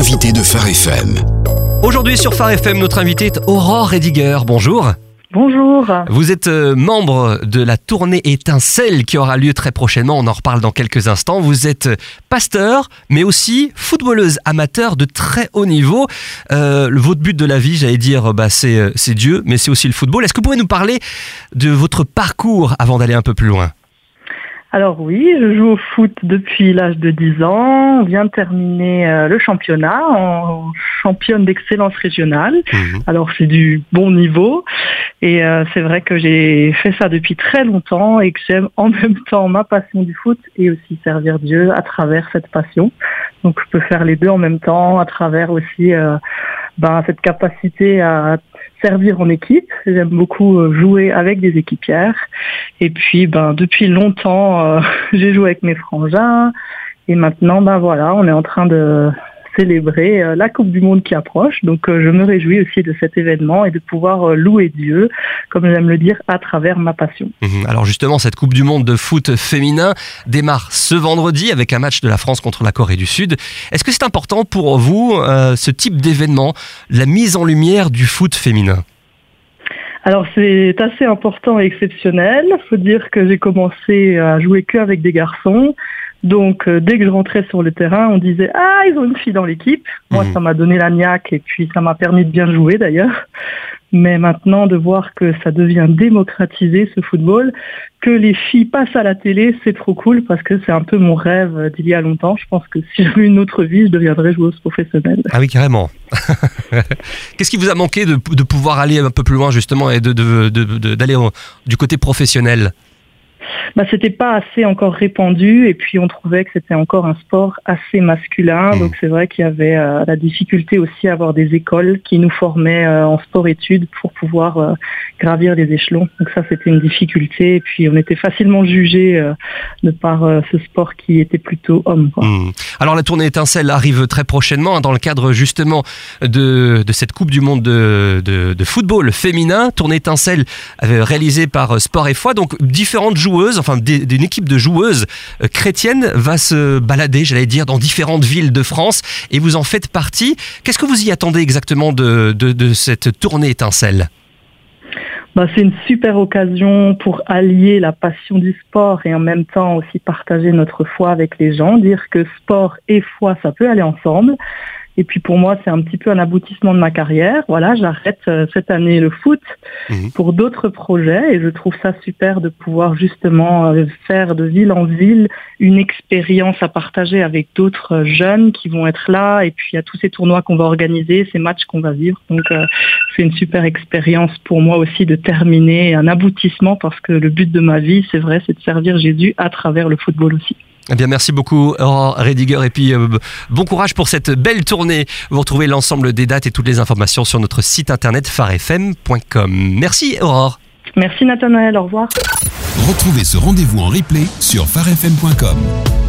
L'invité de Phare FM. Aujourd'hui sur Phare FM, notre invité est Aurore Rediger. Bonjour. Bonjour. Vous êtes membre de la tournée Étincelle qui aura lieu très prochainement. On en reparle dans quelques instants. Vous êtes pasteur, mais aussi footballeuse amateur de très haut niveau. Votre but de la vie, j'allais dire, c'est Dieu, mais c'est aussi le football. Est-ce que vous pouvez nous parler de votre parcours avant d'aller un peu plus loin ? Alors oui, je joue au foot depuis l'âge de 10 ans. On vient de terminer le championnat en championne d'excellence régionale. Alors c'est du bon niveau et c'est vrai que j'ai fait ça depuis très longtemps et que j'aime en même temps ma passion du foot et aussi servir Dieu à travers cette passion. Donc je peux faire les deux en même temps à travers aussi cette capacité à servir en équipe. J'aime beaucoup jouer avec des équipières. Et puis, depuis longtemps, j'ai joué avec mes frangins. Et maintenant, on est en train de célébrer la Coupe du Monde qui approche. Donc, je me réjouis aussi de cet événement et de pouvoir louer Dieu, comme j'aime le dire, à travers ma passion. Alors justement, cette Coupe du Monde de foot féminin démarre ce vendredi avec un match de la France contre la Corée du Sud. Est-ce que c'est important pour vous, ce type d'événement, la mise en lumière du foot féminin ? Alors c'est assez important et exceptionnel. Il faut dire que j'ai commencé à jouer qu'avec des garçons. Donc dès que je rentrais sur le terrain, on disait « Ah, ils ont une fille dans l'équipe ». Moi, ça m'a donné la niaque et puis ça m'a permis de bien jouer d'ailleurs. Mais maintenant, de voir que ça devient démocratisé, ce football, que les filles passent à la télé, c'est trop cool parce que c'est un peu mon rêve d'il y a longtemps. Je pense que si j'avais une autre vie, je deviendrais joueuse professionnelle. Ah oui, carrément. Qu'est-ce qui vous a manqué de pouvoir aller un peu plus loin justement et d'aller du côté professionnel ? C'était pas assez encore répandu et puis on trouvait que c'était encore un sport assez masculin. Donc c'est vrai qu'il y avait la difficulté aussi à avoir des écoles qui nous formaient en sport-études pour pouvoir gravir les échelons. Donc ça, c'était une difficulté et puis on était facilement jugés de par ce sport qui était plutôt homme. Alors la tournée Étincelle arrive très prochainement dans le cadre justement de cette Coupe du Monde de football féminin. Tournée Étincelle réalisée par Sport et Foi. Donc différentes joueuses, d'une équipe de joueuses chrétiennes va se balader, j'allais dire, dans différentes villes de France et vous en faites partie. Qu'est-ce que vous y attendez exactement de cette tournée Étincelle ? C'est une super occasion pour allier la passion du sport et en même temps aussi partager notre foi avec les gens, dire que sport et foi, ça peut aller ensemble. Et puis pour moi, c'est un petit peu un aboutissement de ma carrière. Voilà, j'arrête cette année le foot pour d'autres projets et je trouve ça super de pouvoir justement faire de ville en ville une expérience à partager avec d'autres jeunes qui vont être là. Et puis il y a tous ces tournois qu'on va organiser, ces matchs qu'on va vivre. Donc c'est une super expérience pour moi aussi de terminer un aboutissement parce que le but de ma vie, c'est vrai, c'est de servir Jésus à travers le football aussi. Eh bien, merci beaucoup Aurore Rediger et puis bon courage pour cette belle tournée. Vous retrouvez l'ensemble des dates et toutes les informations sur notre site internet pharefm.com. Merci Aurore. Merci Nathanaël, au revoir. Retrouvez ce rendez-vous en replay sur pharefm.com.